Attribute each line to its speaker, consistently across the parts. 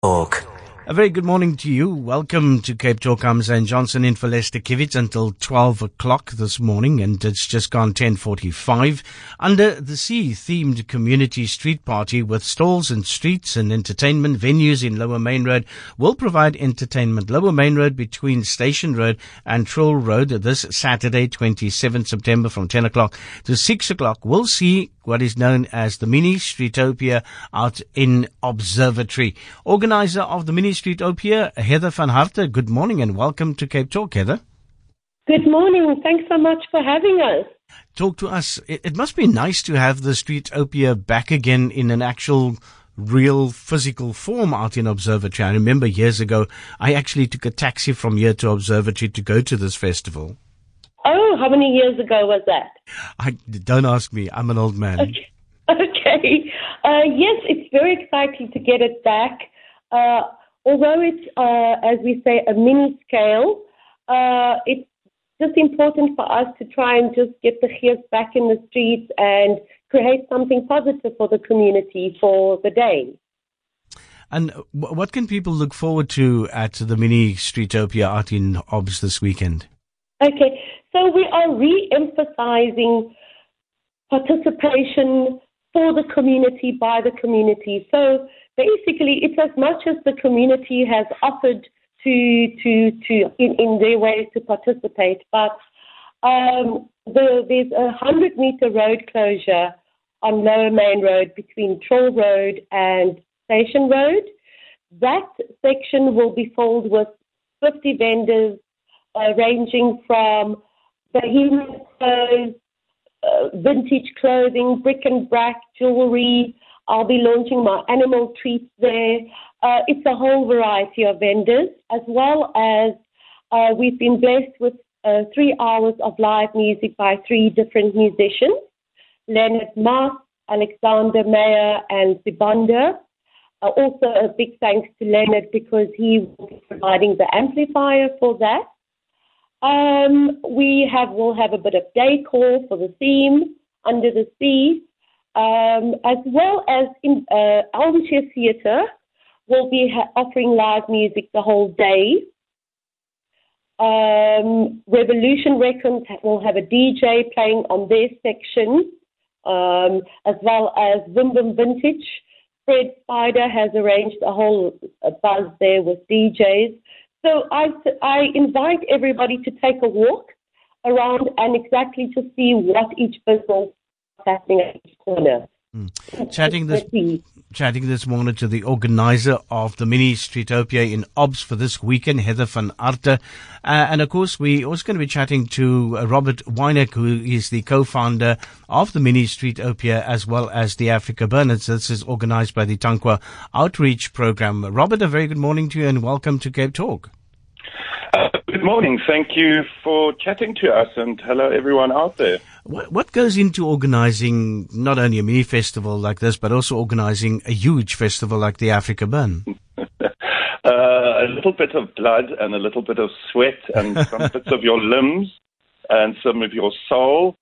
Speaker 1: Talk. A very good morning to you. Welcome to Cape Talk. I'm Zane Johnson in for Lester Kivitz until 12 o'clock this morning, and it's just gone 10:45. Under the Sea themed community street party with stalls and streets and entertainment venues in Lower Main Road will provide entertainment. Lower Main Road between Station Road and Troll Road this Saturday, 27 September from 10 o'clock to 6 o'clock. We'll see what is known as the Mini Streetopia out in Observatory. Organizer of the Mini Streetopia, Heather van Harte. Good morning and welcome to Cape Talk, Heather.
Speaker 2: Good morning. Thanks so much for having us.
Speaker 1: Talk to us. It must be nice to have the Streetopia back again in an actual real physical form out in Observatory. I remember years ago, I actually took a taxi from here to Observatory to go to this festival.
Speaker 2: Oh, how many years ago was that?
Speaker 1: Don't ask me. I'm an old man.
Speaker 2: Okay. Yes, it's very exciting to get it back. Although it's, as we say, a mini scale, it's just important for us to try and just get the gears back in the streets and create something positive for the community for the day.
Speaker 1: And what can people look forward to at the Mini Streetopia out in Obs this weekend?
Speaker 2: Okay. So we are re-emphasizing participation for the community, by the community. So basically, it's as much as the community has offered to in their ways to participate. But there's a 100-meter road closure on Lower Main Road between Troll Road and Station Road. That section will be filled with 50 vendors ranging from behemoth clothes, vintage clothing, brick and brack, jewelry. I'll be launching my animal treats there. It's a whole variety of vendors, as well as we've been blessed with 3 hours of live music by 3 different musicians, Leonard Mas, Alexander Meyer, and Sibanda. Also a big thanks to Leonard because he will be providing the amplifier for that. We'll have a bit of decor for the theme, Under the Sea, as well as in Armchair Theatre will be offering live music the whole day. Revolution Records will have a DJ playing on their section, as well as Wimbum Vintage. Fred Spider has arranged a whole buzz there with DJs. So I invite everybody to take a walk around and exactly to see what each business is happening at each corner.
Speaker 1: Chatting this morning to the organizer of the Mini Streetopia in Obs for this weekend, Heather van Harte. And of course, we're also going to be chatting to Robert Weineck, who is the co-founder of the Mini Streetopia, as well as the Africa Burnets. This is organized by the Tankwa Outreach Program. Robert, a very good morning to you and welcome to Cape Talk.
Speaker 3: Good morning. Thank you for chatting to us, and hello everyone out there.
Speaker 1: What goes into organizing not only a mini festival like this, but also organizing a huge festival like the Africa Burn?
Speaker 3: A little bit of blood and a little bit of sweat and some bits of your limbs and some of your soul.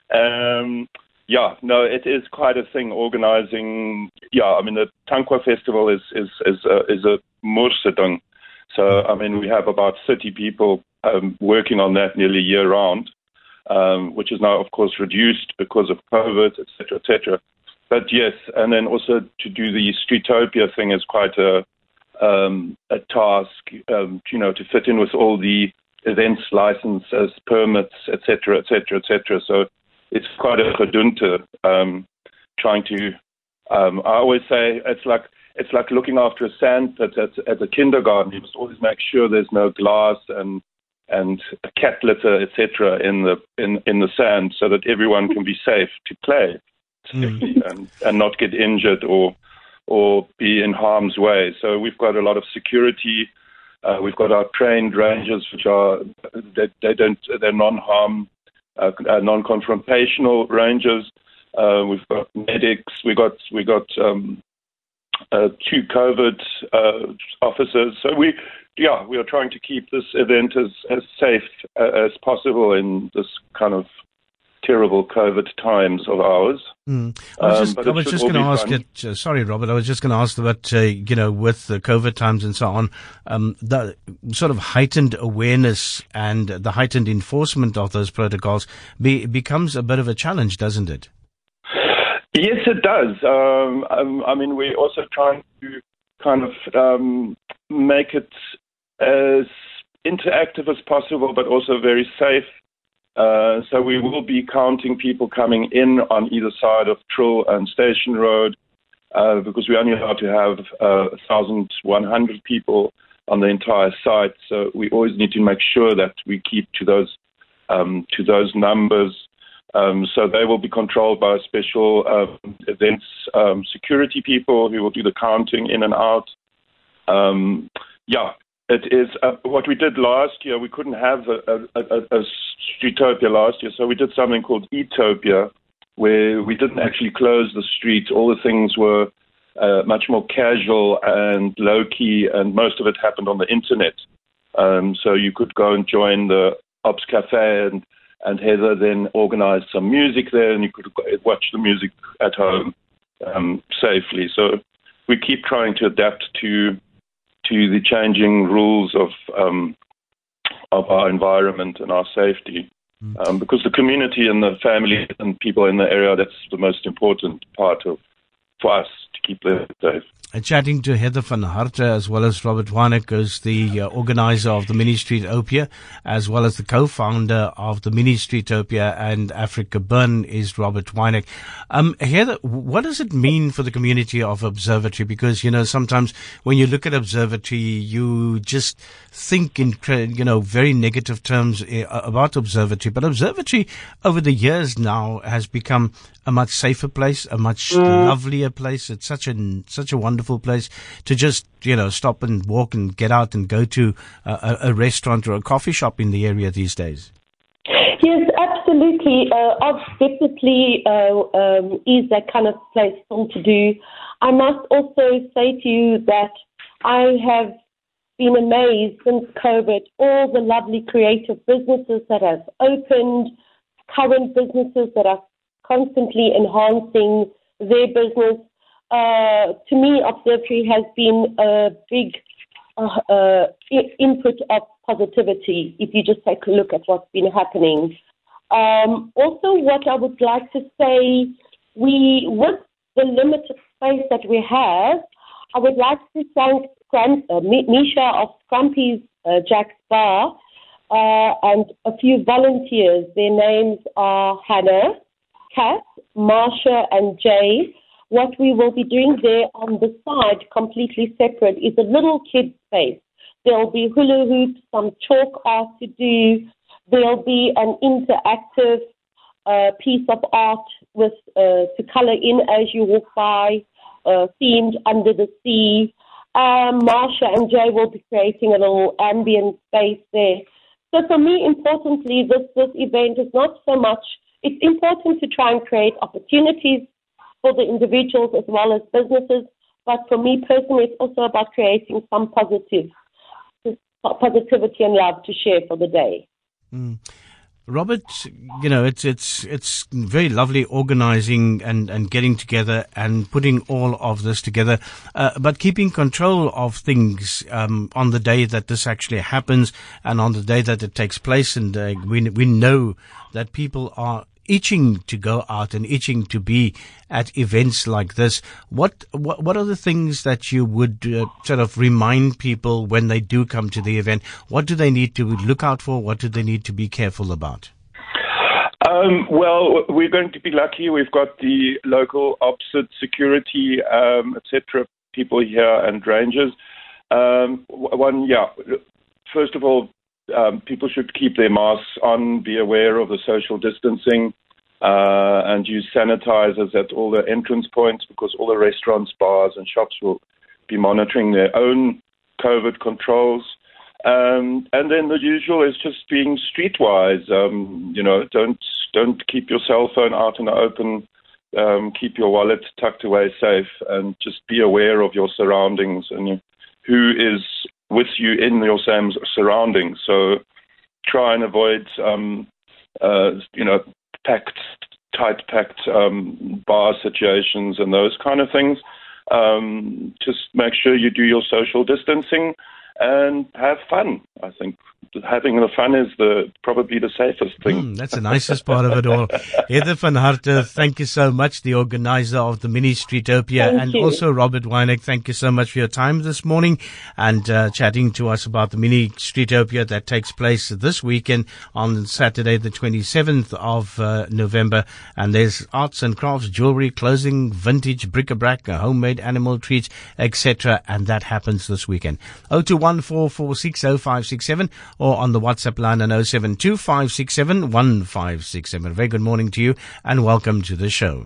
Speaker 3: It is quite a thing organizing. The Tankwa Festival is a moorseding. So, we have about 30 people working on that nearly year-round, which is now, of course, reduced because of COVID, et cetera, et cetera. But yes, and then also to do the Streetopia thing is quite a task, to fit in with all the events licenses, permits, et cetera, et cetera, et cetera. So it's quite a gedunte trying to, I always say it's like looking after a sand pit at a kindergarten. You must always make sure there's no glass and cat litter, etc., in the sand, so that everyone can be safe to play and not get injured or be in harm's way. So we've got a lot of security. We've got our trained rangers, which are they're non-harm, non-confrontational rangers. We've got medics. We got 2 COVID officers. So we are trying to keep this event as safe as possible in this kind of terrible COVID times of ours.
Speaker 1: I was just going to ask it. Sorry, Robert. I was just going to ask that, with the COVID times and so on, the sort of heightened awareness and the heightened enforcement of those protocols becomes a bit of a challenge, doesn't it?
Speaker 3: Yes, it does. We're also trying to kind of make it as interactive as possible, but also very safe. So we will be counting people coming in on either side of Trill and Station Road, because we're only allowed to have 1,100 people on the entire site. So we always need to make sure that we keep to those numbers. So they will be controlled by special events security people who will do the counting in and out. It is what we did last year. We couldn't have a Streetopia last year, so we did something called Etopia, where we didn't actually close the streets. All the things were much more casual and low-key, and most of it happened on the internet. So you could go and join the Ops Cafe, and Heather then organized some music there, and you could watch the music at home safely. So we keep trying to adapt to the changing rules of our environment and our safety, because the community and the family and people in the area, that's the most important part for us to keep them safe.
Speaker 1: Chatting to Heather van Harte as well as Robert Weineck, who's the organizer of the Mini Streetopia, as well as the co-founder of the Mini Streetopia and Africa Burn is Robert Weineck. Heather, what does it mean for the community of Observatory? Because, sometimes when you look at Observatory, you just think in, very negative terms about Observatory. But Observatory over the years now has become a much safer place, a much lovelier place. It's such a wonderful place to just, stop and walk and get out and go to a restaurant or a coffee shop in the area these days.
Speaker 2: Yes, absolutely. Ops definitely is that kind of place still to do. I must also say to you that I have been amazed since COVID, all the lovely creative businesses that have opened, current businesses that are constantly enhancing their business. To me, Observatory has been a big input of positivity, if you just take a look at what's been happening. Also, what I would like to say, with the limited space that we have, I would like to thank Misha of Scrumpy's Jack's Bar and a few volunteers. Their names are Hannah, Kat, Marsha, and Jay. What we will be doing there on the side, completely separate, is a little kid space. There'll be hula hoops, some chalk art to do. There'll be an interactive piece of art with to color in as you walk by, themed Under the Sea. Marsha and Jay will be creating a little ambient space there. So for me, importantly, this event is not so much, it's important to try and create opportunities for the individuals as well as businesses. But for me personally, it's also about creating some positivity and love to share for the day.
Speaker 1: Robert, it's very lovely organizing and getting together and putting all of this together, but keeping control of things on the day that this actually happens and on the day that it takes place. And we know that people are itching to go out and itching to be at events like this. What are the things that you would sort of remind people when they do come to the event? What do they need to look out for? What do they need to be careful about?
Speaker 3: Well, we're going to be lucky. We've got the local opposite security, etc., people here and rangers. First of all, people should keep their masks on, be aware of the social distancing, and use sanitizers at all the entrance points, because all the restaurants, bars, and shops will be monitoring their own COVID controls. And then the usual is just being streetwise. Don't keep your cell phone out in the open. Keep your wallet tucked away safe, and just be aware of your surroundings and who is with you in your same surroundings. So try and avoid, tight-packed bar situations and those kind of things. Just make sure you do your social distancing and have fun. I think having the fun is probably the safest thing.
Speaker 1: That's the nicest part of it all. Heather van Harte, thank you so much, the organizer of the Mini Streetopia, and also Robert Weineck, thank you so much for your time this morning and chatting to us about the Mini Streetopia that takes place this weekend on Saturday, the 27th of November. And there's arts and crafts, jewelry, clothing, vintage bric-a-brac, homemade animal treats, etc. And that happens this weekend. 0214460567 or on the WhatsApp line on 0725671567. Very good morning to you and welcome to the show.